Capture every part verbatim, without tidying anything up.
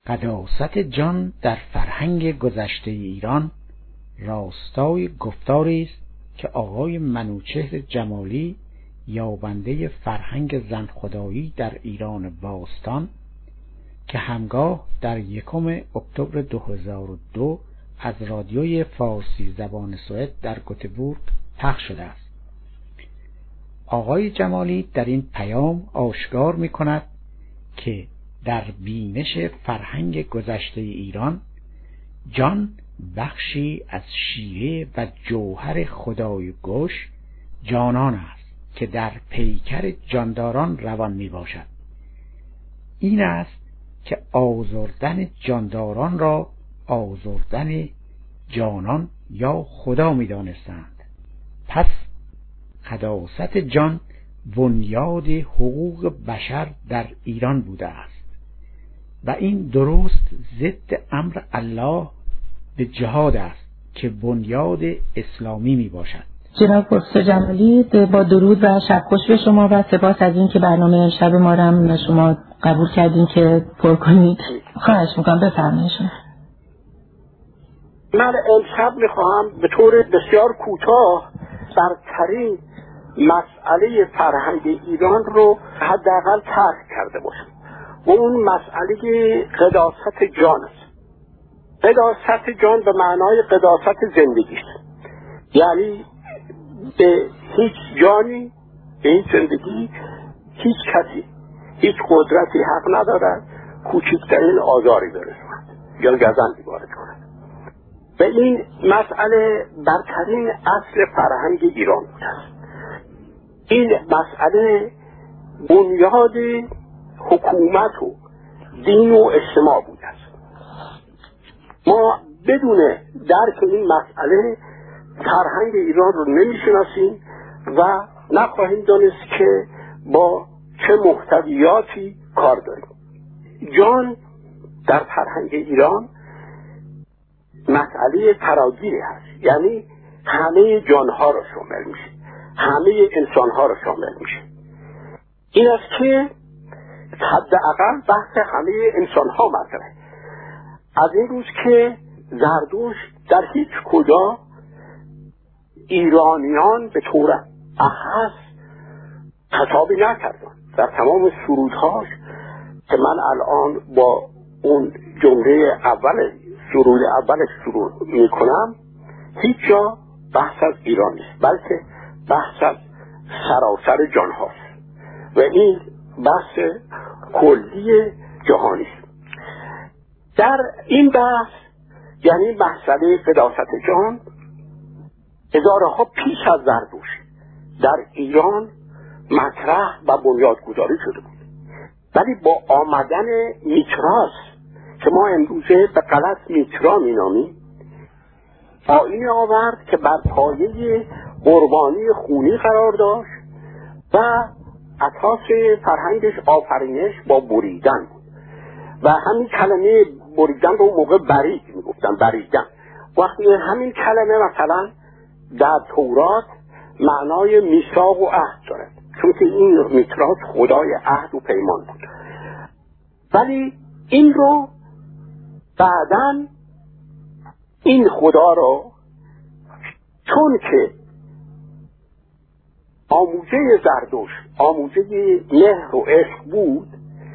قداست جان در فرهنگ گذشته ایران راستای گفتاری است که آقای منوچهر جمالی، یابنده فرهنگ زنخدایی در ایران باستان، که همگاه در یکم اکتبر دو هزار و دو از رادیوی فارسی زبان سوئد در گوتهبورگ پخش شده است. آقای جمالی در این پیام آشکار می کند که در بینش فرهنگ گذشته ایران جان بخشی از شیوه و جوهر خدای گوش جانان است که در پیکر جانداران روان می باشد. این است که آزردن جانداران را آزردن جانان یا خدا می دانستند. پس قداست جان بنیاد حقوق بشر در ایران بوده است و این درست ضد امر الله به جهاد است که بنیاد اسلامی می باشد. جناب پروفسور جمالی، با درود و شب خوش به شما و سپاس از این که برنامه امشب ما را شما قبول کردین که پر کنید. خواهش میکنم بفرمایید. من امشب میخواهم به طور بسیار کوتاه برترین مسئله فرهنگ ایران رو حداقل طرح کرده باشم و اون مسئله قداست جان است. قداست جان به معنای قداست زندگی است، یعنی به هیچ جانی به این زندگی هیچ کسی هیچ قدرتی حق ندارد کوچکترین آزاری برساند یا گزندی وارد کند. و این مسئله برترین اصل فرهنگ ایران بوده است. این مسئله بنیاد حکومت و دین و اجتماع بوده است. ما بدون درک این مسئله فرهنگ ایران رو نمیشناسیم و نخواهیم دانست که با چه محتویاتی کار داریم. جان در فرهنگ ایران مسئله فراگیری هست، یعنی همه جانها رو شامل میشه، همه انسانها رو شامل میشه. این است که حداقل بحث همه انسانها مطرحه. از این روز که زردشت در هیچ کجا ایرانیان به طور اخص خطابی نکردن. در تمام سرودهاش که من الان با اون جمله اول سرود اولش سرود میکنم هیچ جا بحث از ایران نیست، بلکه بحث از سراسر جان هاست و این بحث کلی جهانی است. در این بحث، یعنی مسئله قداست جان، هزارها پیش از زردشت در ایران مطرح و بنیادگذاری شده بود، ولی با آمدن میتراس که ما امروزه به غلط میترا مینامیم آیین آورد که بر پایه قربانی خونی قرار داشت و اساس فرهنگش آفرینش با بریدن بود و همین کلمه بریدن رو موقع برید میگفتن، بریدن. وقتی همین کلمه مثلا در تورات معنای میثاق و عهد داره، چون که این میتراس خدای عهد و پیمان بود. ولی این رو بعدن این خدا رو چون که آموزه زردشت آموزه مهر و عشق بود،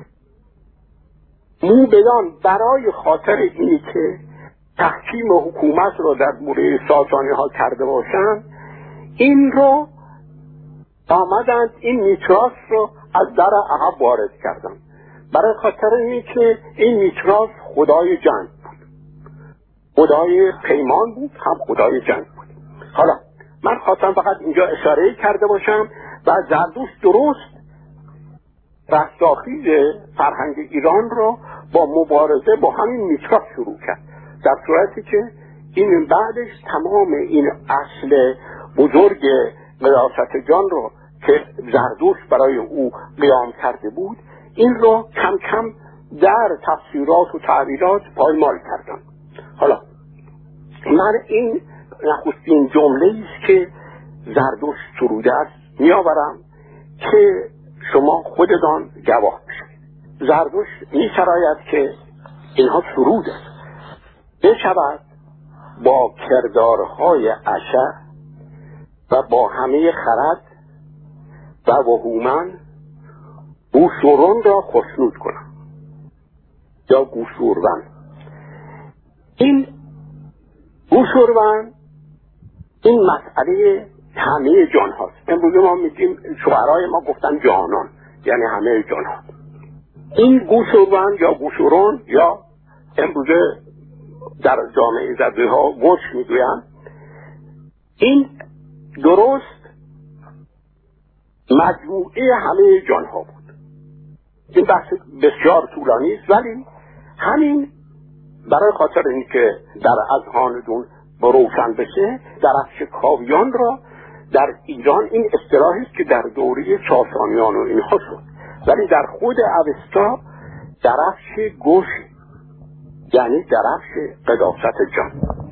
مو بدان برای خاطر اینی که تحکیم حکومت رو در مورد ساسانی ها کرده باشن، این رو آمدند این میتراس رو از در عقب وارد کردن، برای خاطر اینی که این میتراس خدای جنگ بود، خدای پیمان بود، هم خدای جنگ بود. حالا من خواستم فقط اینجا اشاره کرده باشم و زردشت درست رستاخیز فرهنگ ایران رو با مبارزه با همین میتراس شروع کرد، در صورتی که این بعدش تمام این اصل بزرگ قداست جان رو که زردشت برای او قیام کرده بود، این رو کم کم در تفسیرات و تعبیرات پایمال کردن. حالا من این نخستین جمله ایست که زردشت سروده است میآورم که شما خودتان گواه بشید. زردشت می سراید که اینها سرود است. بشود با کردارهای اشع و با همه خرد و وهومن گوشورون را خشنود کنم یا گوشورون. این گوشورون این مسئله همه جان هاست. امروز ما میگیم شعرهای ما گفتن جانان، یعنی همه جان ها. این گوشورون یا گوشورون یا امروز در جامعه زده ها گوش میگویم، این درست مجموعه همه جان ها بود. این بحث بسیار طولانی است، ولی همین برای خاطر اینکه در اذهانتون روشن بشه، درفش کاویان را در ایران این اصطلاحی است که در دوره ساسانیان و اینها شد، ولی در خود اوستا درفش گوش یعنی درفش قداست جان.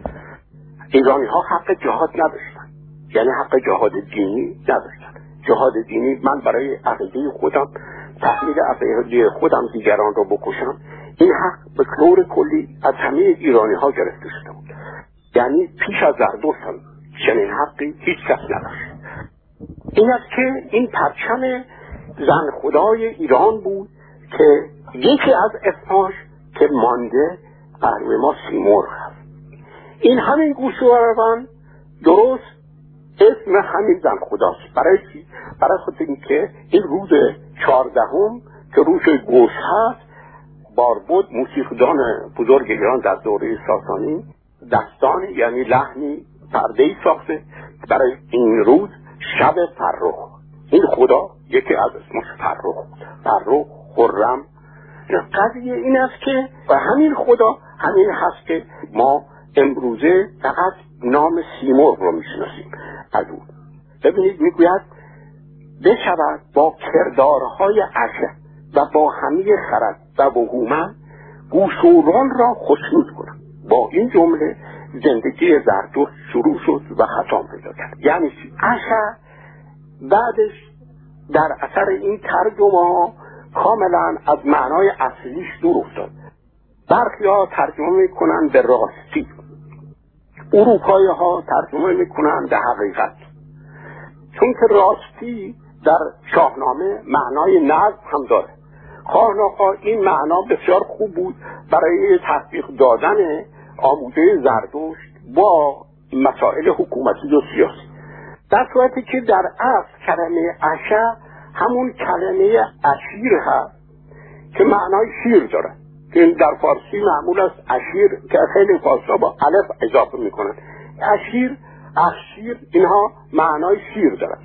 ایرانی ها حق جهاد نداشتن، یعنی حق جهاد دینی نداشتن. جهاد دینی من برای عقیده خودم، تحمیل عقیده خودم دیگران را بکشم، این حق به طور کلی از همه ایرانی ها گرفته شده بود. یعنی پیش از زردشت هم چنین حقی هیچ کس نداشت. این است که این پرچم زن خدای ایران بود که یکی از اسماش که مانده برای ما سیمرغ هست. این همین گوشورون درست اسم همین زن خداست. برای چی؟ برای خاطر اینکه این روز چهاردهم که روز گوش هست، باربد موسیقیدان بزرگ ایران در دوره ساسانی دستان یعنی لحنی پرده‌ای ساخته برای این روز شب فرخ. این خدا یکی از اسمش فرخ، فرخ، خرم. قضیه این است که و همین خدا همین هست که ما امروزه فقط نام سیمرغ رو میشناسیم از اون. ببینید میگوید بشود با کردارهای اشع و با همه خرد و وهومن گوشوران را خشنود کنم. با این جمله زندگی زرتشت شروع شد و ختم پیدا کرد. یعنی اشع بعدش در اثر این ترجمه کاملا از معنای اصلیش دور افتاد. برخی ها ترجمه میکنن به راستی، اروپایی ها ترجمه میکنن به حقیقت، چون که راستی در شاهنامه معنای نظم هم داره. خواهناخواه این معنا بسیار خوب بود برای تطبیق دادن آموزه زرتشت با مسائل حکومتی و سیاسی، در صورتی که در اصل کلمه اشع همون کلمه اشیر هست که معنای شیر داره، که در فارسی معمول است اشیر که خیلی فارسا با الف اضافه میکنن. اشیر، اشیر اینها معنای شیر دارن.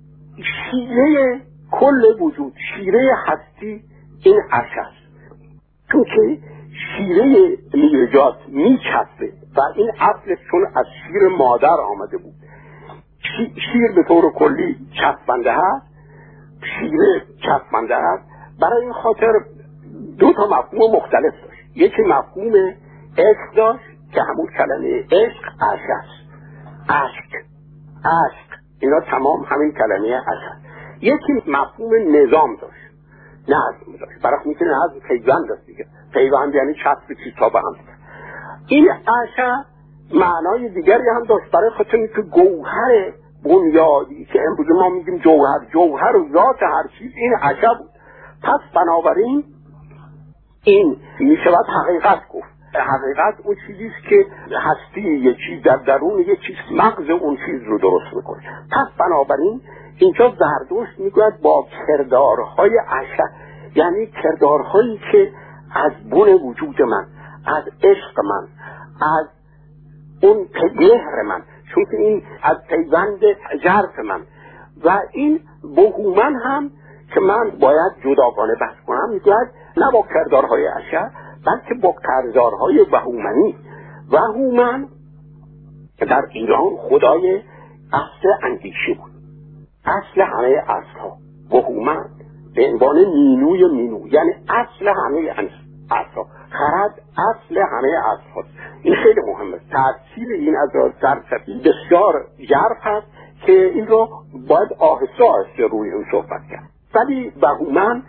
شیره کل وجود، شیره هستی این اشع است، چون که شیره میوه‌جات میچسبه و این اصلش چون از شیر مادر آمده بود. شیر به طور کلی چسبنده هست، شیره چسبنده هست. برای این خاطر دو تا مفهوم مختلف داشت. یکی مفهوم عشق داشت که همون کلمه عشق اشع است، عشق، عشق اینا تمام همین کلمه اشع. یکی مفهوم نظام داشت، نظم داشت. برای اینکه نظم پیوند است دیگه، پیوند یعنی چسب چیزها به هم. این اشع معنای دیگری هم داشت، برای خاطر اینکه گوهر بنیادی که امروز ما میگیم جوهر، جوهر و ذات هر چیز این اشع بود. پس بنابراین این میشود حقیقت گفت. حقیقت اون چیزیست که هستی یک چیز در درون یک چیز مغز اون چیز رو درست میکنه. پس بنابراین اینجا زردشت میگوید با کردارهای اشع، یعنی کردارهایی که از بن وجود من، از عشق من، از اون مهر من، چون که این از پیوند ژرف من و این وهومن هم که من باید جداگانه بحث کنم، میگوید نه با کردارهای اشع بلکه با کردارهای وهومنی. وهومن در ایران خدای اصل اندیشه بود، اصل همه اصلها. وهومن به عنوان مینوی مینو یعنی اصل همه اصلها. خرد اصل همه اصلها. این خیلی مهمه. تأثیر این از فلسفی بسیار ژرف هست که این رو باید آهسته آهسته روی اون صحبت کرد. ولی وهومن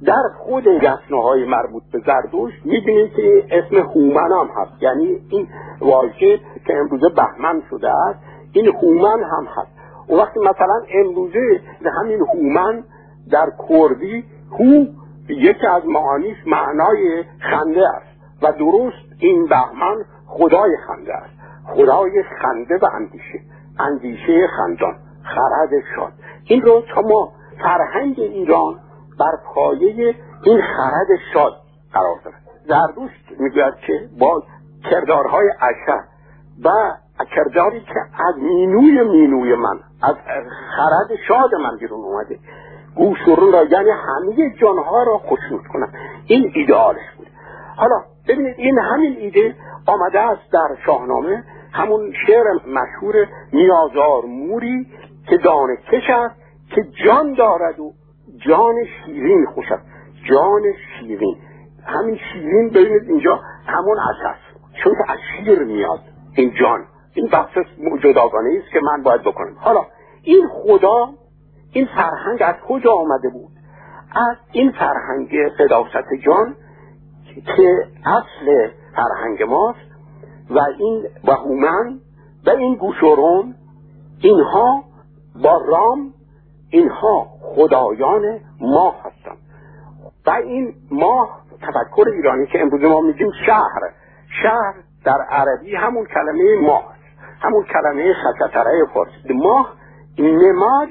در خود گسنه‌های مربوط به زردشت می‌بینید که اسم هومن هم هست، یعنی این واژه که امروزه بهمن شده است این هومن هم هست. و وقتی مثلا امروزه همین هومن در کردی هو یکی از معانیش معنای خنده است و درست این بهمن خدای خنده است، خدای خنده و اندیشه، اندیشه خندان، خرد شاد. این رو تا ما فرهنگ ایران بر پایه این خرد شاد قرار داره. زردشت میگوید که با کردارهای عشق و کرداری که از مینوی مینوی من، از خرد شاد من بیرون اومده، گوش و رو را یعنی همه جانها را خوشنود کنم، این ایدئالش بود. حالا ببینید این همین ایده آمده است در شاهنامه، همون شعر مشهور نیازار موری که دانه کش است که جان دارد و جان شیرین خوش است. جان شیرین، همین شیرین ببینید اینجا همون عسل، چون که از شیر میاد این جان. این بحث جداگانه است که من باید بکنم. حالا این خدا، این فرهنگ از کجا آمده بود؟ از این فرهنگ قداست جان که اصل فرهنگ ماست و این و هومن و این گوشورون، اینها با رام، اینها خدایان ماه هستند. و این ماه تفکر ایرانی که امروز ما میگیم شهر، شهر در عربی همون کلمه ماه، همون کلمه خسطره فارسی. ماه نماد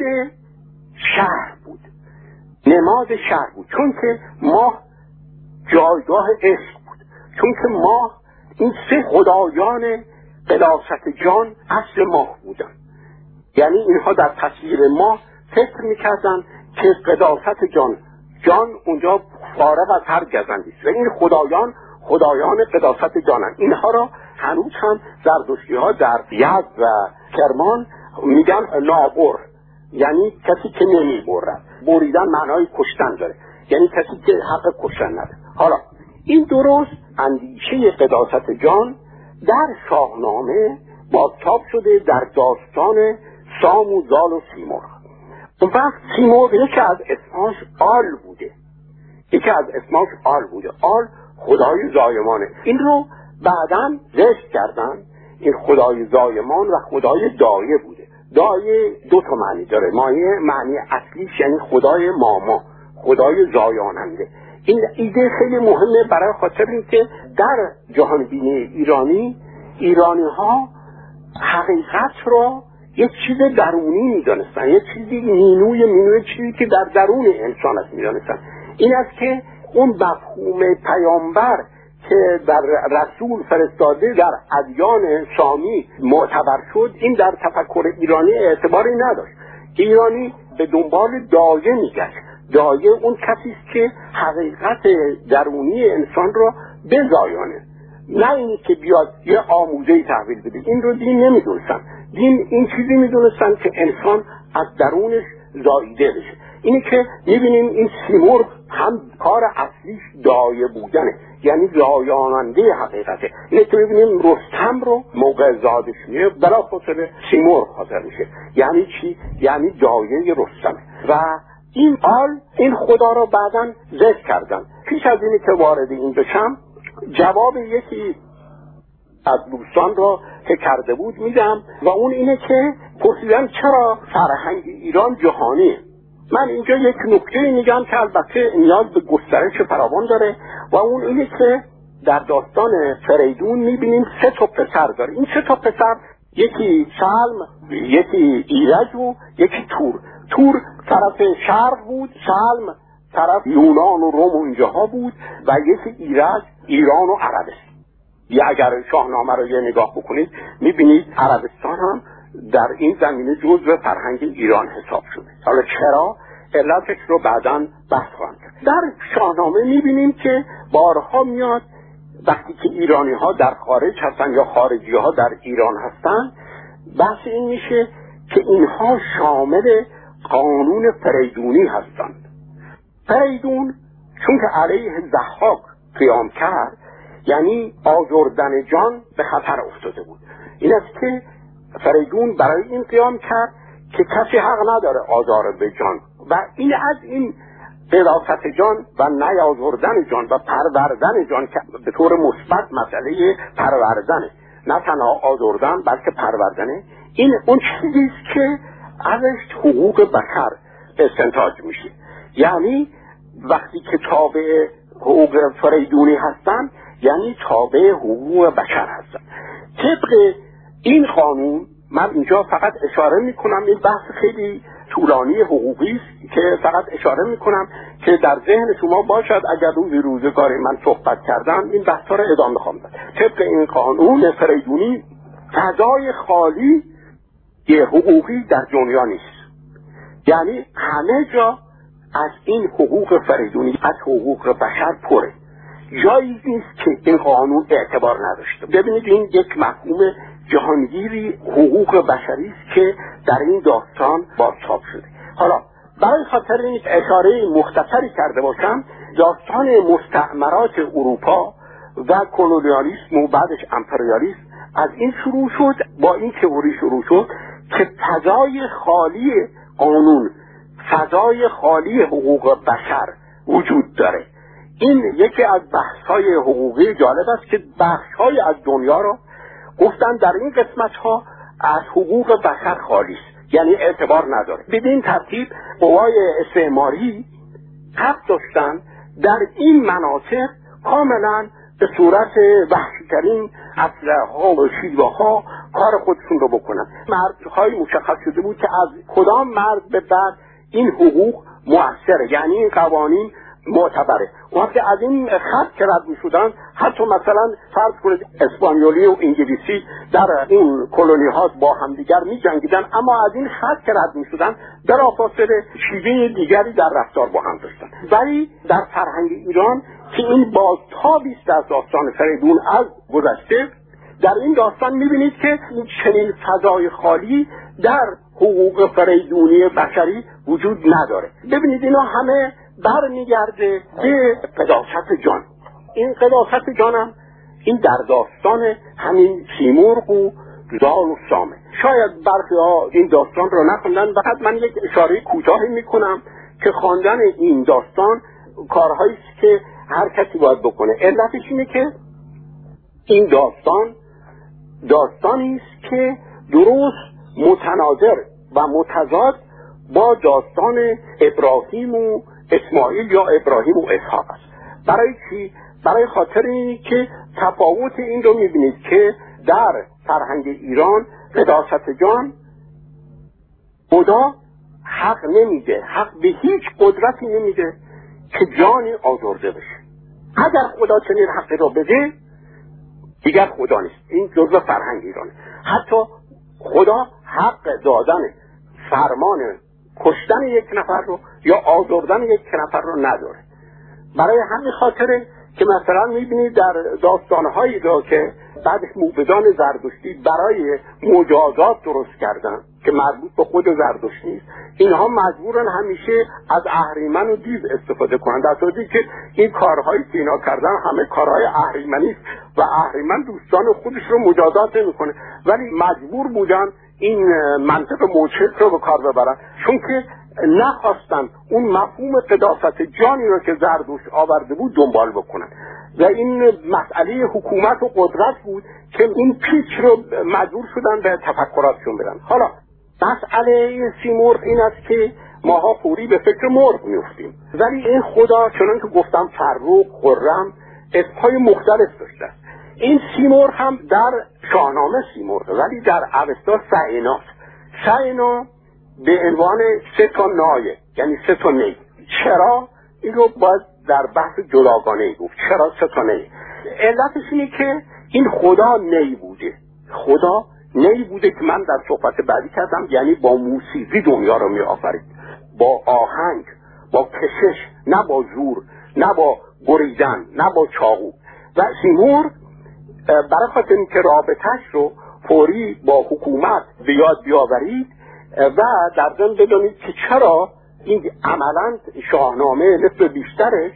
شهر بود، نماد شهر بود، چون که ماه جایگاه عشق بود، چون که ماه این سه خدایان قداست جان اصل ماه بودن. یعنی اینها در تصویر ماه فکر میکردن که قداست جان، جان اونجا فارغ از هر گزندی است و این خدایان خدایان قداست جانن. اینها را هنوز هم زردشتی ها در یزد و کرمان میگن نابر، یعنی کسی که نمی برد. بریدن معنای کشتن داره، یعنی کسی که حق کشتن نداره. حالا این درست اندیشه قداست جان در شاهنامه بازتاب شده در داستان سام و زال و سیمرغ. اون وقت سیمرغ یکی از اسماش آل بوده، یکی از اسماش آل بوده، آل خدای زایمانه. این رو بعداً زشت کردن، این خدای زایمان و خدای دایه بوده. دایه دو تا معنی داره، معنی معنی اصلیش یعنی خدای ماما، خدای زایاننده. این ایده خیلی مهمه برای خاطر اینکه در جهان بینی ایرانی، ایرانی ها حقیقت را یک چیز درونی میدانستن، یک چیزی مینوی مینوی چیزی که در درون انسان است میدانستن. این است که اون مفهوم پیامبر که در رسول فرستاده در ادیان سامی معتبر شد، این در تفکر ایرانی اعتباری نداشت. ایرانی به دنبال دایه میگشت. دایه اون کسی است که حقیقت درونی انسان را بزایانه، نه اینی که بیاد یه آموزه‌ای تحویل بده. این رو دین نمیدونستن. دین این چیزی میدونستن که انسان از درونش زاییده بشه. اینی که میبینیم این سیمرغ هم کار اصلیش دایه بودنه، یعنی زایاننده حقیقته. اینه که میبینیم رستم رو موقع زادش میه بلافاصله سیمرغ حاضر میشه. یعنی چی؟ یعنی دایه رستمه. و این آل این خدا رو بعداً ذکر کردن. پیش از اینی که وارد این بشم جواب یکی از دوستان را که کرده بود میدم و اون اینه که پرسیدن چرا فرهنگ ایران جهانیه. من اینجا یک نکته میگم که البته نیاز به گسترش فراوان داره و اون اینه که در داستان فریدون میبینیم سه تا پسر داره. این سه تا پسر، یکی سلم، یکی ایرج و یکی تور. تور طرف شرق بود، سلم طرف یونان و روم و اینجاها بود و یکی ایرج ایران و عربستان. یا اگر شاهنامه رو یه نگاه بکنید میبینید عربستان هم در این زمینه جزء فرهنگ ایران حساب شده. حالا چرا؟ علتش رو بعداً بحث خواهم کرد. در شاهنامه میبینیم که بارها میاد وقتی که ایرانی ها در خارج هستن یا خارجی ها در ایران هستن، بحث این میشه که اینها شامل قانون فریدونی هستند. فریدون چون که علیه ضحاک قیام کرد، یعنی آزردن جان به خطر افتاده بود. این است که فریدون برای این قیام کرد که کسی حق نداره آزار به جان و این از این قداست جان و نیازردن جان و پروردن جان که به طور مثبت مسئله پروردنه، نه تنها آزردن بلکه پروردنه، این اون چیزیست که ازش حقوق بشر استنتاج میشه. یعنی وقتی که تابع حقوق فریدونی هستن یعنی تابع حقوق بشر هستن. طبق این قانون من اینجا فقط اشاره میکنم، این بحث خیلی طولانی حقوقی است که فقط اشاره میکنم که در ذهن شما باشد اگر روزی روزگاری من صحبت کردم این بحثا رو ادامه خواهم داد. طبق این قانون فریدونی فضای خالی یه حقوقی در دنیا نیست، یعنی همه جا از این حقوق فریدونی، از حقوق بشر پره، جایی نیست که این قانون اعتبار نداشته. ببینید این یک مفهوم جهانگیری حقوق بشری است که در این داستان بازتاب شده. حالا برای خاطر این اشاره مختصری کرده باشم، داستان مستعمرات اروپا و کلونیالیسم و بعدش امپریالیسم از این شروع شد، با این تئوری شروع شد که فضای خالی قانون، فضای خالی حقوق بشر وجود داره. این یکی از بحث‌های حقوقی جالب است که بخش‌های از دنیا رو گفتن در این قسمت‌ها از حقوق بشر خالی است، یعنی اعتبار نداره. بدین ترتیب قوای استعماری حق داشتن در این مناطق کاملا به صورت وحشی‌ترین اسلحه‌ها و شیوه‌ها کار خودشون رو بکنن. مرزهای مشخص شده بود که از کدام مرز به بعد این حقوق مؤثره، یعنی این قوانین معتبره. وقتی از این خط که رد می شدن، حتی مثلا فرض کنید اسپانیولی و انگلیسی در این کلونی ها با همدیگر می جنگیدن، اما از این خط که رد می شدن بلافاصله شیوه دیگری در رفتار با هم داشتن. ولی در فرهنگ ایران که این بازتابی است از داستان فریدون از گذشته، در این داستان می بینید که چنین فضای خالی در حقوق فریدونی بشری وجود نداره. ببینید اینا همه برمیگرده به قداست جان. این قداست جانم این در داستان همین سیمرغ و زال و سامه. شاید برخی ها این داستان رو نخوندن، فقط من یک اشاره کوتاهی میکنم که خواندن این داستان کارهایی است که هر کسی باید بکنه. علتش اینه که این داستان داستانی است که درست متناظر و متضاد با داستان ابراهیم و اسماعیل یا ابراهیم و اسحاق است. برای چی؟ برای خاطر اینی که تفاوت این رو میبینید که در فرهنگ ایران قداست جان خدا حق نمیده، حق به هیچ قدرتی نمیده که جانی آزرده بشه. اگر خدا چنین حقی رو بده دیگر خدا نیست. این جزء فرهنگ ایرانه. حتی خدا حق دادن فرمان کشتن یک نفر رو یا آزردن یک نفر رو نداره. برای همین خاطره که مثلا میبینید در داستانهایی را که بعد موبدان زردشتی برای مجازات درست کردن که مربوط به خود زردشت نیست، اینها مجبورن همیشه از اهریمن و دیو استفاده کنند، در صورتی که این کارهایی که اینا کردن همه کارهای اهریمنی است و اهریمن دوستان خودش رو مجازات نمیکنه، ولی مجبور بودن این منطق موچک رو به کار ببرن، چون که نخواستن اون مفهوم قداست جانی رو که زردشت آورده بود دنبال بکنن و این مسئله حکومت و قدرت بود که این پیچ رو مجبور شدن به تفکراتشون بدن. حالا مسئله سیمرغ این است که ماها فوری به فکر مرغ میفتیم، ولی این خدا چنان که گفتم فرخ، خرم اسمهای مختلف داشته. این سیمرغ هم در شاهنامه سیمرغ، ولی در اوستا سعیناست. سعینا به عنوان سه تا نایه، یعنی سه تا نی. چرا؟ این رو باید در بحث جداگانه گفت. چرا سه تا نی؟ علتش اینه که این خدا نی بوده. خدا نی بوده که من در صحبت بعدی کردم، یعنی با موسیقی دنیا رو می آفرید، با آهنگ، با کشش، نه با زور، نه با بریدن، نه با چاقو. و سیمرغ برای خاطر اینکه رابطه‌اش رو فوری با حکومت به یاد بیاورید و در ضمن بدونید که چرا این عملاً شاهنامه نصف بیشترش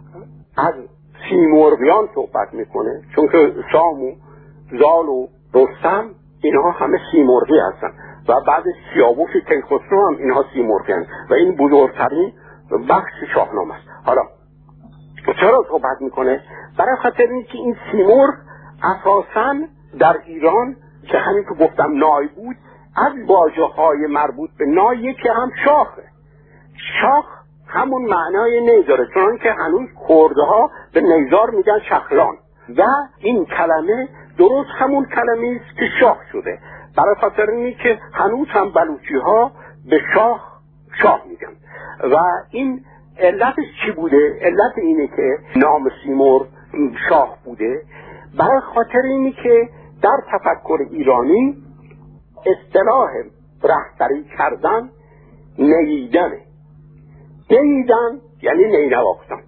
از سیمرغیان صحبت میکنه، چون که سام و زال و رستم اینها همه سیمرغی هستن و بعد سیاوش کیخسرو هم اینها سیمرغی هستن و این بزرگترین بخش شاهنامه است. حالا چرا صحبت میکنه؟ برای خاطر اینکه این سیمرغ اساساً در ایران که همین که گفتم نای بود، از واژه‌های مربوط به نای یکی هم شاخه. شاخ همون معنای نی داره، چون که هنوز کردها به نیزار میگن شخلان و این کلمه درست همون کلمه است که شاخ شده. برای خاطر اینه که هنوز هم بلوچی ها به شاخ شاخ میگن. و این علتش چی بوده؟ علت اینه که نام سیمرغ شاخ بوده برای خاطر اینه که در تفکر ایرانی اصطلاح رهبری کردن نییدنه. نییدن یعنی نی نواختن.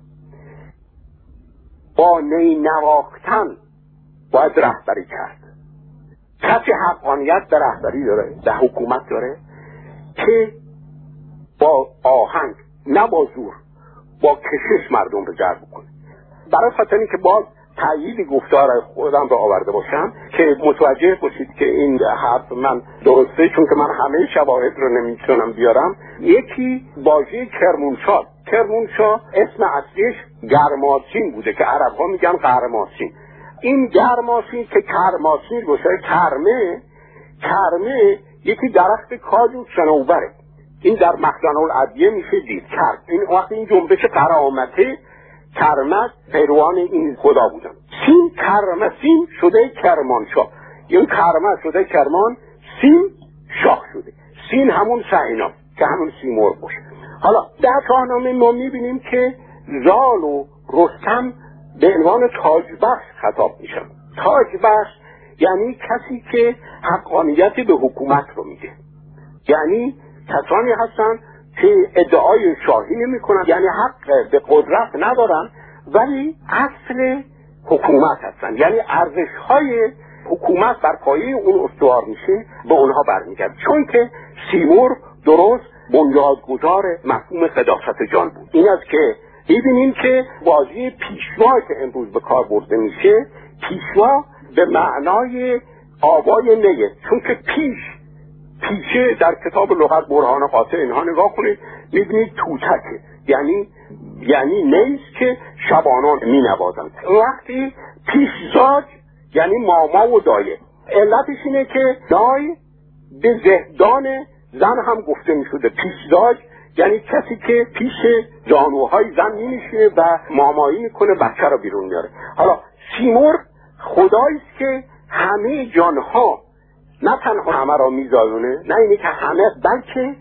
با نی نواختن باید رهبری کرد. کسی حقانیت در رهبری داره، در حکومت داره که با آهنگ نه با زور، با کشش مردم رو جلب کنه. برای خاطر اینکه باز تأیید گفتار خودم رو آورده باشم که متوجه باشید که این حرف من درسته، چون که من همه شواهد رو نمیتونم بیارم. یکی واژه کرمانشاه. کرمانشاه اسم اصلیش گرماسین بوده که عرب ها میگن قرماسین. این گرماسین که کرماسین باشه، کرمه کرمه یکی درخت کاج و صنوبره. این در مخزن الادویه میشه دید. کرم این وقتی این جنبش قرامته کرمت پیروان این خدا بودن. سین کرمسین شده کرمانشاه، این کرمه شده کرمان، سین شاه شده. سین همون سعینا که همون سیمرغ باشه. حالا در شاهنامه ما میبینیم که زال و رستم به عنوان تاجبخش خطاب میشن. تاجبخش یعنی کسی که حقانیت به حکومت رو میده، یعنی کسانی هستن که ادعای شاهی نمی کنن، یعنی حق به قدرت ندارن ولی اصل حکومت هستن، یعنی ارزش های حکومت بر پایه اون استوار میشه، به اونها برمیگرد. چون که سیمرغ درست بنیادگذار مفهوم قداست جان بود. این است که ببینیم که واژه پیشوا که امروز به کار برده میشه، پیشوا به معنای آوای نیه، چون که پیش پیشه در کتاب لغت برهان قاطع اینها نگاه کنید میبینید توتکه، یعنی یعنی نیست که شبانان می نوازند. وقتی پیشزاج یعنی ماما و دایه. علتش اینه که دای به زهدان زن هم گفته می شده. پیشزاج یعنی کسی که پیش زانوهای زن می نشینه و مامایی میکنه، بچه رو بیرون میاره. حالا سیمرغ خداییست که همه جانها نه تنها همه را میزایونه، نه اینه که همه، بلکه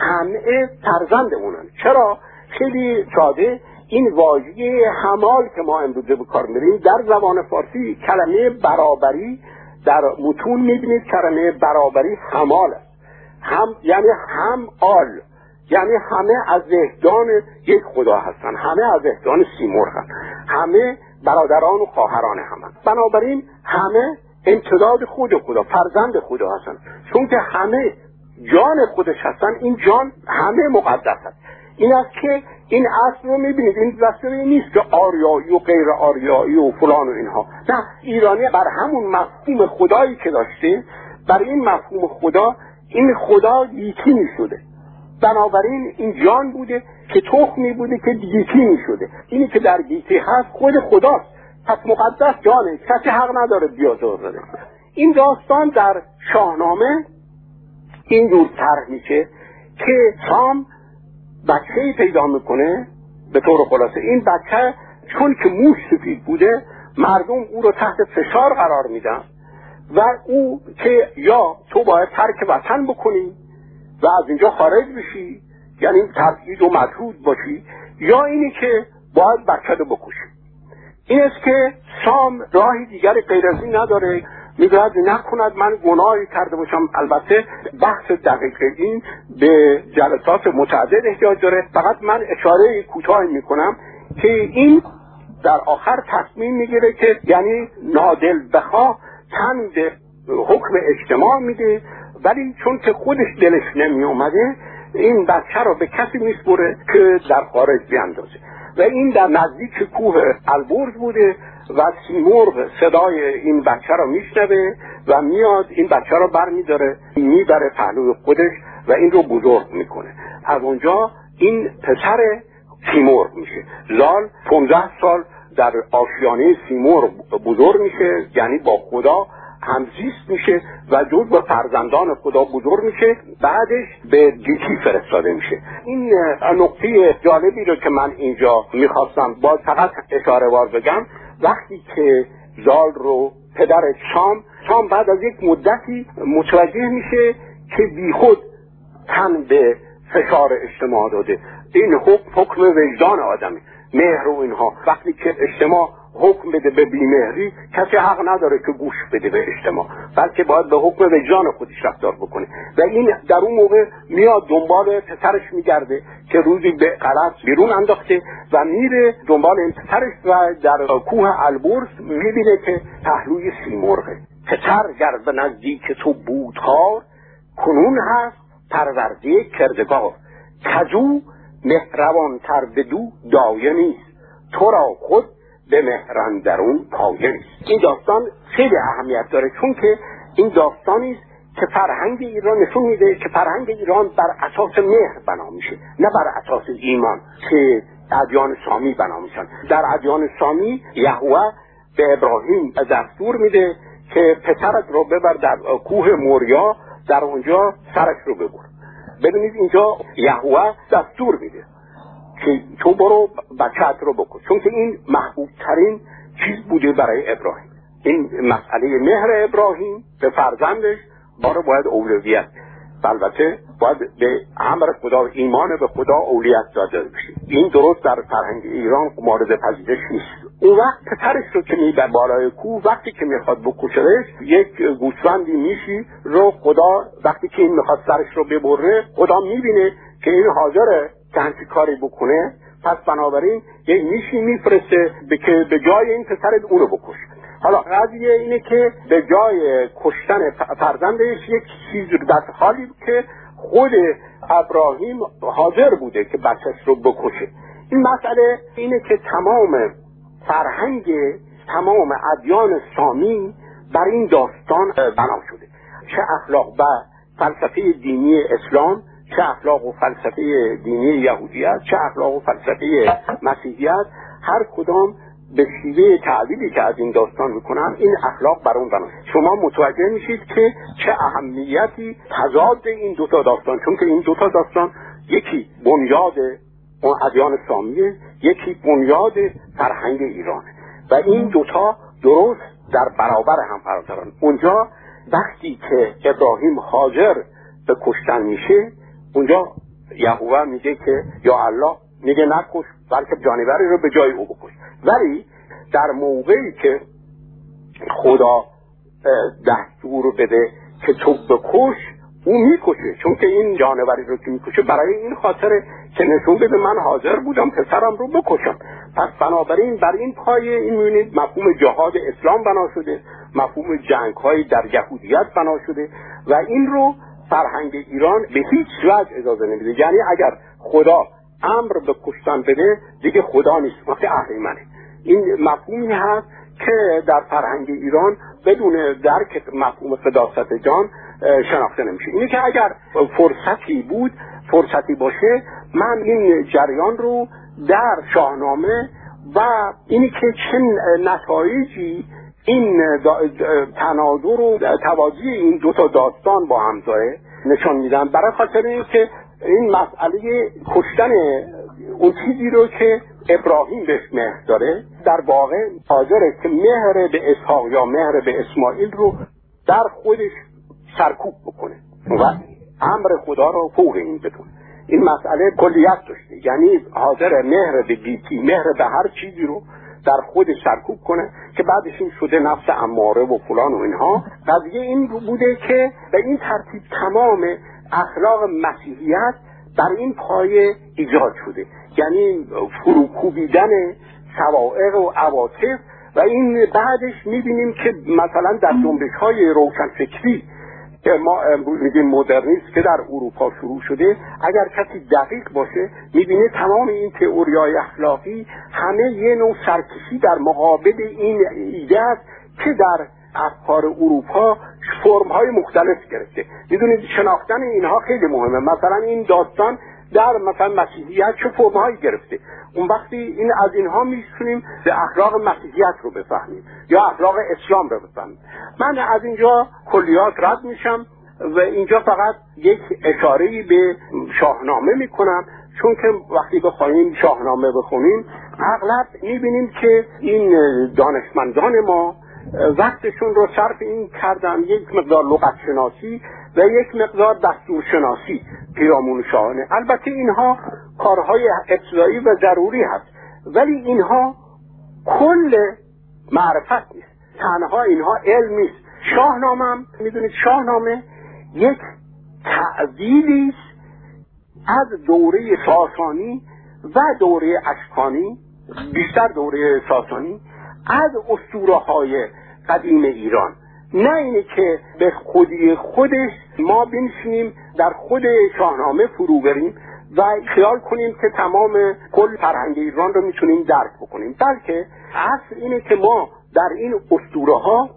همه فرزند اونن. چرا؟ خیلی ساده، این واژه همال که ما امروزه به کار می‌بریم در زبان فارسی کلمه برابری در متون میبینید کلمه برابری همال است. هم یعنی هم آل، یعنی همه از زهدان یک خدا هستن، همه از زهدان سیمرغ هستن، همه برادران و خواهران همن. بنابراین همه امتداد خود خدا، فرزند خدا هستن. چون که همه جان خودش هستن، این جان همه مقدس هست. این است که این اصل رو میبینید، این دستوری نیست که آریایی و غیر آریایی و فلان و اینها. نه، ایرانی بر همون مفهوم خدایی که داشته، بر این مفهوم خدا، این خدا گیتی می شده. بنابراین این جان بوده که تخمی بوده که گیتی می شده. اینی که در گیتی هست خود خداست، پس مقدس جانه، کسی حق نداره بیازار بده. این داستان در شاهنامه اینجور طرح میشه که سام بچه‌ای پیدا میکنه. به طور خلاصه این بچه چون که موش سفید بوده، مردم او رو تحت فشار قرار میدن و او که یا تو باید ترک وطن بکنی و از اینجا خارج بشی، یعنی تبعید و مطرود باشی، یا اینی که باید بچه رو بکشی. این است که سام راهی دیگری غیر از این نداره. میگوید نکند من گناهی کرده باشم. البته بحث دقیق این به جلسات متعدد احتیاج داره، فقط من اشاره کوتاهی میکنم که این در آخر تصمیم میگیره که یعنی نادل بخواه تن به حکم اجتماع میده، ولی چون که خودش دلش نمی اومده این بچه رو به کسی میسپره که در خارج بیاندازه. و این در نزدیک کوه البرز بوده و سیمرغ صدای این بچه رو میشنوه و میاد این بچه رو بر میداره میبره پهلوی خودش و این رو بزرگ میکنه. از اونجا این پسر سیمرغ میشه. زال پانزده سال در آشیانه سیمرغ بزرگ میشه، یعنی با خدا همزیست میشه و جزو فرزندان خدا بزرگ میشه، بعدش به گیتی فرستاده میشه. این نکته جالبی رو که من اینجا میخواستم باز فقط اشاره وار بگم، وقتی که زال رو پدر شام شام بعد از یک مدتی متوجه میشه که بیخود تن به فشار اجتماع داده. این حکم حکم وجدان آدمی، مهر و اینها. وقتی که اجتماع حکم بده به بیمهری، کسی حق نداره که گوش بده به اجتماع، بلکه باید به حکم وجدان خودش رفتار بکنه. و این در اون موقع میاد دنبال پسرش میگرده که روزی به غلط بیرون انداخته و میره دنبال این پسرش و در کوه البرز میبینه که پهلوی سیمرغه. پسر گر به نزدیک تو بودخوار، کنون هست پرورده کردگار. کجو مهربان تر بدو دایه نیست، تو را خود به مهران درون پایه نیست. این داستان خیلی اهمیت داره، چون که این داستانی است که فرهنگ ایران نشون میده که فرهنگ ایران بر اساس مهر بنا میشه، نه بر اساس ایمان که ادیان سامی بنا میشن. در ادیان سامی یهوه به ابراهیم دستور میده که پسرت رو ببر در کوه موریا، در اونجا سرش رو ببر. ببینید اینجا یهوه دستور میده که تو برو بچه‌ت رو بکش، چون که این محبوب ترین چیز بوده برای ابراهیم. این مسئله مهر ابراهیم به فرزندش باره باید اولویت، البته باید به امر خدا، ایمان به خدا اولویت داده بشه. این درست در فرهنگ ایران مورد پذیرش نیست. اون وقت پسرش رو که میبره بالای کوه، وقتی که میخواد بکشهش، یک گوسفندی میشی رو خدا وقتی که این میخواد سرش رو ببره، خدا میبینه که این حاضره که همچی کاری بکنه، پس بنابراین یک میشی میفرسته که به جای این پسرت اونو بکش. حالا قضیه اینه که به جای کشتن فرزندش یک چیز در حالی که خود ابراهیم حاضر بوده که بچه‌ش رو بکشه. این مسئله اینه که تمام فرهنگ تمام ادیان سامی بر این داستان بنا شده، چه اخلاق و فلسفه دینی اسلام، چه اخلاق و فلسفه دینی یهودیت، چه اخلاق و فلسفه مسیحیت، هر کدام به شیوه تعبیری که از این داستان میکنن این اخلاق بر اون بنا. شما متوجه میشید که چه اهمیتی تضاد این دوتا داستان، چون که این دوتا داستان یکی بنیاد اون ادیان سامیه، یکی بنیاد فرهنگ ایرانه و این دوتا درست در برابر هم قرار دارن. اونجا وقتی که ابراهیم حاضر به کشتن میشه، اونجا یهوه میگه که یا الله میگه نکش، بلکه جانوری رو به جای او بکش. ولی در موقعی که خدا دستور بده که تو بکش، او میکشه، چون که این جانوری رو که میکشه برای این خاطره که نشون بده من حاضر بودم پسرم رو بکشم. پس بنابراین بر این پایه این میبینید مفهوم جهاد اسلام بنا شده، مفهوم جنگ های در یهودیت بنا شده و این رو فرهنگ ایران به هیچ وجه اجازه نمیده. یعنی اگر خدا امر به کشتن بده دیگه خدا نیست، وقتی اهریمنه. این مفهومی هست که در فرهنگ ایران بدون درک مفهوم قداست جان شناخته نمیشه. اینه که اگر فرصتی بود فرصتی باشه من این جریان رو در شاهنامه و اینی که چه نتایجی این تناظر و توازی این دو تا داستان با هم داره نشان میدن، برای خاطر اینکه این مسئله کشتن اون چیزی رو که ابراهیم بهش مهر داره در واقع حاضره که مهر به اسحاق یا مهر به اسماعیل رو در خودش سرکوب بکنه و امر خدا رو فوق این بدونه. این مسئله کلیت داشته، یعنی حاضر مهر به گیتی، مهر به هر چیزی رو در خودش سرکوب کنه که بعدش این شده نفس اماره و فلان و اینها. قضیه این بوده که به این ترتیب تمام اخلاق مسیحیت در این پایه ایجاد شده، یعنی فروکوبیدن سوائق و عواطف و این بعدش میبینیم که مثلا در جنبش های روشنفکری که ما امروز میگیم مدرنیسم که در اروپا شروع شده، اگر کسی دقیق باشه میبینه تمام این تئوریای اخلاقی همه یه نوع سرکشی در مقابل این ایده است که در افکار اروپا فرم‌های مختلف گرفته. میدونید شناختن اینها خیلی مهمه. مثلا این داستان در مثلا مسیحیت چه فرم‌هایی گرفته. اون وقتی این از اینها میتونیم به اخلاق مسیحیت رو بفهمیم یا اخلاق اسلام رو بفهمیم. من از اینجا کلیات رد میشم و اینجا فقط یک اشاره‌ای به شاهنامه میکنم، چون که وقتی بخوایم شاهنامه بخونیم اغلب میبینیم که این دانشمندان ما وقتشون رو صرف این کردن یک مقدار لغت شناسی و یک مقدار دستور شناسی پیرامون شاهانه. البته اینها کارهای ابتدایی و ضروری هست، ولی اینها کل معرفت نیست، تنها اینها علم نیست. شاهنامه هم میدونید شاهنامه یک تعدیلی است از دوره ساسانی و دوره اشکانی، بیشتر دوره ساسانی، از اسطوره‌های قدیم ایران. نه اینه که به خودی خودش ما بنشینیم در خود شاهنامه فرو بریم و خیال کنیم که تمام کل فرهنگ ایران رو میتونیم درک بکنیم، بلکه اصل اینه که ما در این اسطوره‌ها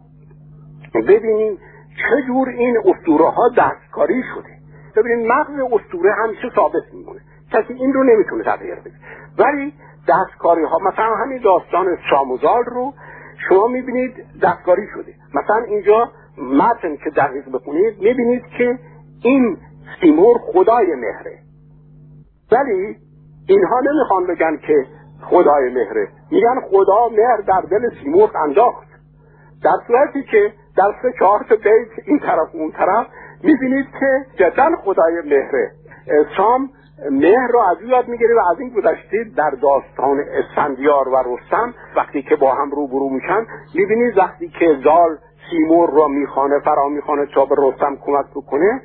ببینیم چجور این اسطوره‌ها دستکاری شده. ببینید مغز اسطوره همیشه ثابت میمونه، کسی این رو نمیتونه تغییر بده، ولی دستکاری ها مثلا همین داستان ساموزال رو شما میبینید دستکاری شده. مثلا اینجا متن که دقیق بخونید میبینید که این سیمور خدای مهره، ولی اینها نمیخوان بگن که خدای مهره، میگن خدا مهر در دل سیمور انداخت، در صورتی که در سه چهار تا بیت این طرف اون طرف میبینید که جدا خدای مهره. سام مهر رو از او یاد میگیره و از این گذشته در داستان اسفندیار و رستم وقتی که با هم روبرو میشن میبینید وقتی که زال سیمور را میخوانه فرا میخوانه تا به رستم کمک بکنه،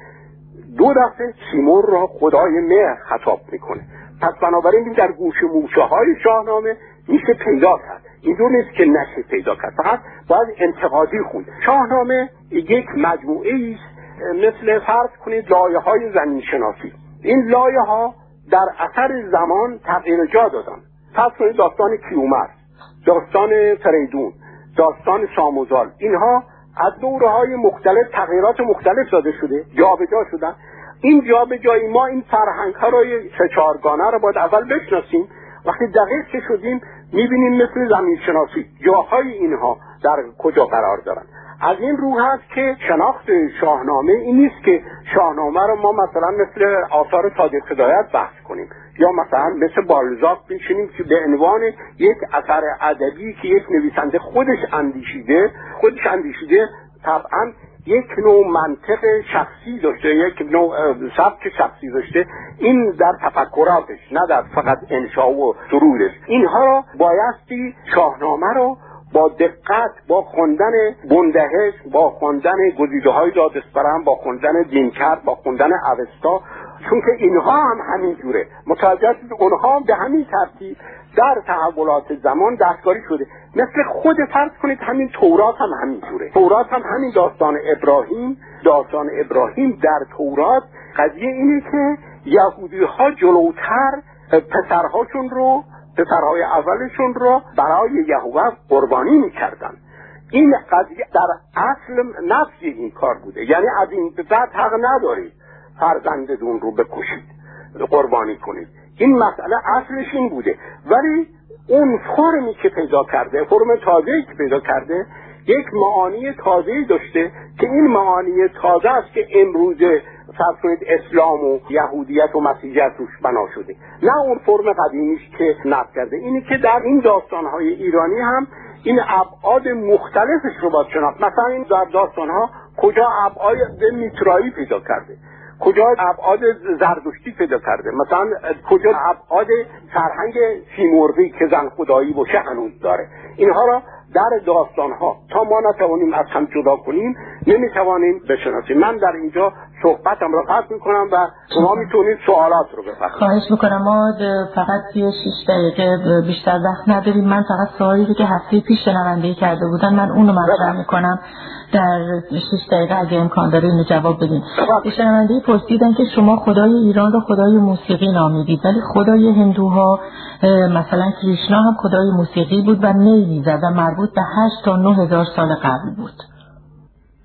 دو دفعه سیمور را خدای مهر خطاب میکنه. پس بنابراین در گوش موشه های شاهنامه میشه پیدا کرد، اینجور نیست که نشه پیدا کرد، فقط باید انتقادی خوند. شاهنامه یک مجموعه است مثل فرض کنید لایه های زمین شناسی. این لایه ها در اثر زمان تغییر جا دادن. فرض کنید داستان کیومرث، داستان فریدون، داستان ساموزال، اینها از دوره های مختلف تغییرات مختلف داده شده، جابجا شدن. این جابجایی ما این فرهنگ ها رو سه چهارگانه رو باید اول بشناسیم. وقتی دقیق که شدیم میبینیم مثل زمین شناسی جاهای اینها در کجا قرار دارن. از این رو هست که شناخت شاهنامه این نیست که شاهنامه رو ما مثلا مثل آثار صادق هدایت بحث کنیم یا مثلا مثل بالزاک بنشینیم که به عنوان یک اثر ادبی که یک نویسنده خودش اندیشیده خودش اندیشیده طبعا یک نوع منطق شخصی داشته، یک نوع سبک شخصی داشته، این در تفکراتش نه در فقط انشا و سرودش. اینها رو بایستی شاهنامه رو با دقت، با خوندن بندهش، با خوندن گزیده‌های دادسپرم، با خوندن دینکرد، با خوندن اوستا، چون که اینها هم همین جوره متوجه هستید، اونها هم به همین ترتیب در تحولات زمان دستکاری شده. مثل خود فرض کنید همین تورات هم همین جوره. تورات هم همین داستان ابراهیم، داستان ابراهیم در تورات قضیه اینه که یهودی ها جلوتر پسرهاشون رو پسرهای اولشون رو برای یهوه قربانی میکردن. این قضیه در اصل نفی این کار بوده، یعنی از این به بعد حق ندارید فرزندتون رو بکشید، قربانی کنید. این مسئله اصلش این بوده، ولی اون فرمی که پیدا کرده، فرم تازه‌ای که پیدا کرده، یک معانی تازه‌ای داشته که این معانی تازه است که امروزه فرض کنید اسلام و یهودیت و مسیحیت روش بنا شده، نه اون فرم قدیمیش که نقد کرده. اینی که در این داستان‌های ایرانی هم این ابعاد مختلفش رو باید شناخت. مثلا این در داستان‌ها کجا ابعاد میترایی پیدا کرده، کجا ابعاد زردشتی پیدا کرده، مثلا کجا ابعاد فرهنگ سیمرغی که زن خدایی باشه هنوز داره. اینها را در داستان‌ها تا ما نتوانیم از هم جدا کنیم نمیتوانیم بشناسیم. من در اینجا صحبتم را قطع میکنم و شما میتونید سوالات رو بپرسید. خواهش میکنم. ما فقط یه شش دقیقه بیشتر وقت نداریم. من فقط سوالی که هفته پیش شنونده کرده بودن من اونو مطرح میکنم در شش دقیقه اگه امکان داره اینو جواب بدین. شنونده پرسیدن که شما خدای ایران رو خدای موسیقی نامیدید، ولی خدای هندوها مثلا کریشنا هم خدای موسیقی بود و نی میزد و مربوط به هشت تا نه هزار سال قبل بود.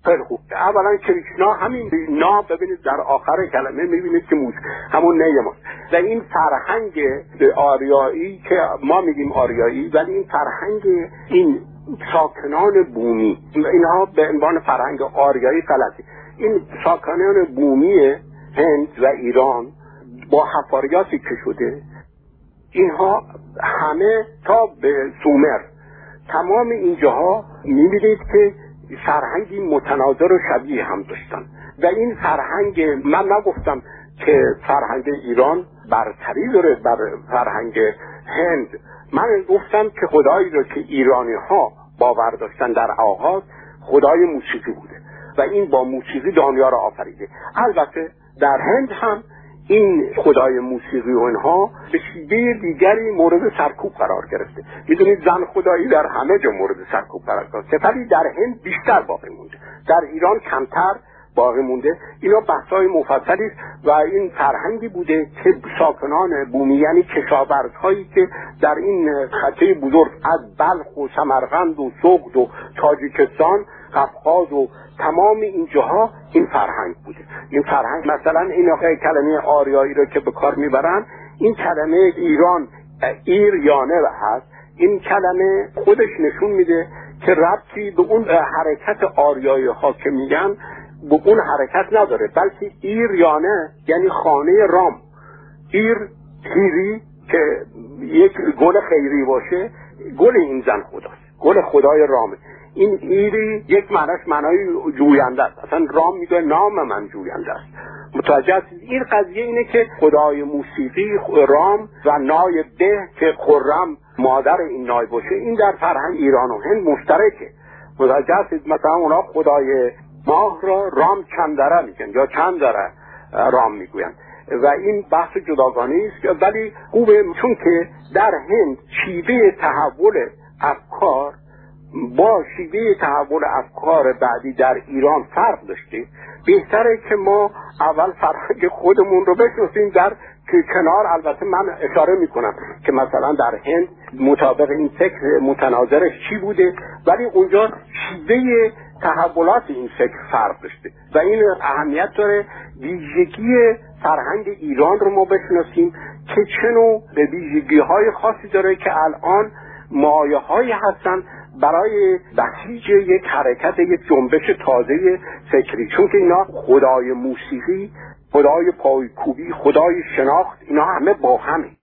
خیلی خوب. اولا کریشنا همین نا ببینید در آخر کلمه میبینید که موس همون نه ماست و این فرهنگ آریایی که ما میگیم آریایی، ولی این فرهنگ این ساکنان بومی، اینها به عنوان فرهنگ آریایی غلطی. این ساکنان بومی هند و ایران با حفاریاتی که شده، اینها همه تا به سومر، تمام اینجاها میبینید که فرهنگی متناظر و شبیه هم داشتن و این فرهنگ، من نگفتم که فرهنگ ایران برتری داره بر فرهنگ هند، من گفتم که خدایی رو که ایرانی ها باور داشتن در آغاز خدای موسیقی بوده و این با موسیقی دنیا را آفریده. البته در هند هم این خدای موسیقی و اینها به شیوه دیگری مورد سرکوب قرار گرفته. میدونید زن خدایی در همه جا مورد سرکوب قرار گرفته، ولی در هند بیشتر باقی مونده، در ایران کمتر باقی مونده. اینا بحث‌های مفصلی است و این فرهنگی بوده که ساکنان بومی، یعنی کشاورزهایی که در این خطه بزرگ از بلخ و سمرقند و سغد و تاجیکستان، قفقاز و تمام این جاها این فرهنگ بوده. این فرهنگ مثلا این آقای کلمه آریایی رو که به کار میبرن، این کلمه ایران ایر یانه هست، این کلمه خودش نشون میده که ربطی به اون حرکت آریایی ها که میگن به اون حرکت نداره، بلکه ایر یانه یعنی خانه رام. ایر خیری که یک گل خیری باشه، گل این زن خداست، گل خدای رامه. این ایری یک معناش معنای جوینده است، اصلا رام میگه نام من جوینده است. متوجه هستید؟ این قضیه اینه که خدای موسیقی رام و نای ده که خرم مادر این نای باشه، این در فرهنگ ایران و هند مشترکه. متوجه هستید؟ مثلا اونا خدای ماه را رام چندره میگن یا چندره رام میگوین و این بحث جداگانه است، ولی خوبه چون که در هند شیوه تحول افکار با شیوه تحول افکار بعدی در ایران فرق داشته، بهتره که ما اول فرهنگ خودمون رو بشناسیم. در که کنار البته من اشاره میکنم که مثلا در هند مطابق این فکر متناظرش چی بوده، ولی اونجا شیوه تحولات این فکر فرق داشته و این اهمیت داره ویژگی فرهنگ ایران رو ما بشناسیم که چه نوع به ویژگی های خاصی داره که الان مایه هایی هستن برای بسیج یک حرکت، یک جنبش تازه فکری، چون که اینا خدای موسیقی، خدای پایکوبی، خدای شناخت، اینا همه با همه.